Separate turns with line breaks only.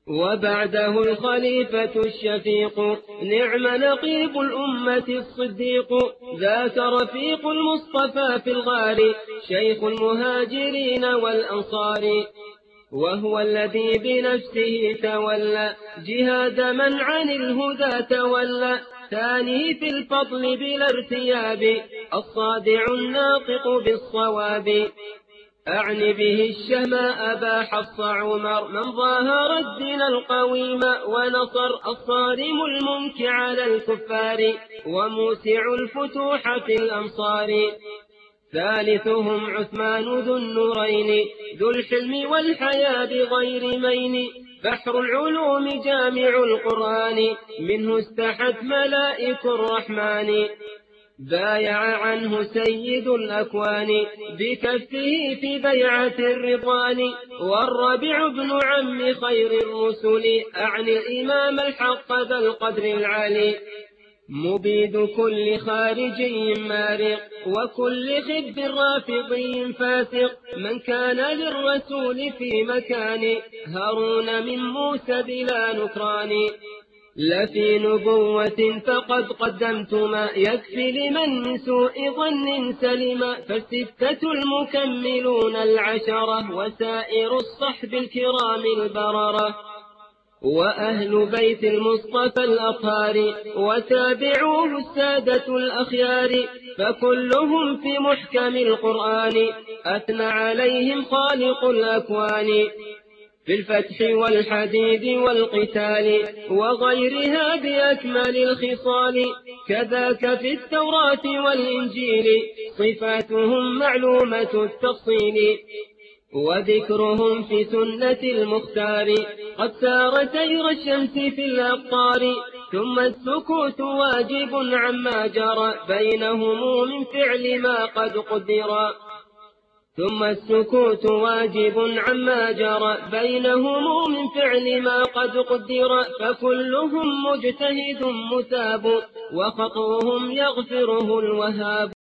وبعده الخليفة الشفيق نعم نقيب الأمة الصديق ذاك رفيق المصطفى في الغار شيخ المهاجرين والأنصار وهو الذي بنفسه تولى جهاد من عن الهدى تولى ثاني في الفضل بلا ارتياب الصادع الناطق بالصواب أعني به الشهماء أبا حفص عمر من ظاهر الدين القويم ونصر الصارم المنك على الكفار وموسع الفتوح في الأمصار ثالثهم عثمان ذو النورين ذو الحلم والحياة بغير مين بحر العلوم جامع القرآن منه استحت ملائك الرحمن بايع عنه سيد الأكوان بكفه في بيعة الرضوان والربيع بن عم خير الرسل أعني الإمام الحق ذا القدر العالي مبيد كل خارجي مارق وكل خب رافضي فاسق من كان للرسول في مكان هارون من موسى بلا نكران لفي نبوة فقد قدمت ما يكفي لمن من سوء ظن سلم فالستة المكملون العشرة وسائر الصحب الكرام البررة وأهل بيت المصطفى الأطهار وتابعوه السادة الأخيار فكلهم في محكم القرآن أثنى عليهم خالق الأكوان في الفتح والحديد والقتال وغيرها بأكمل الخصال كذاك في التوراة والإنجيل صفاتهم معلومة التفصيل وذكرهم في سنة المختار قد سار سير الشمس في الأقطار ثم السكوت واجب عما جرى بينهم من فعل ما قد قدر ثم السكوت واجب عما جرى بينهم من فعل ما قد قدر فكلهم مجتهد مثاب وخطوهم يغفره الوهاب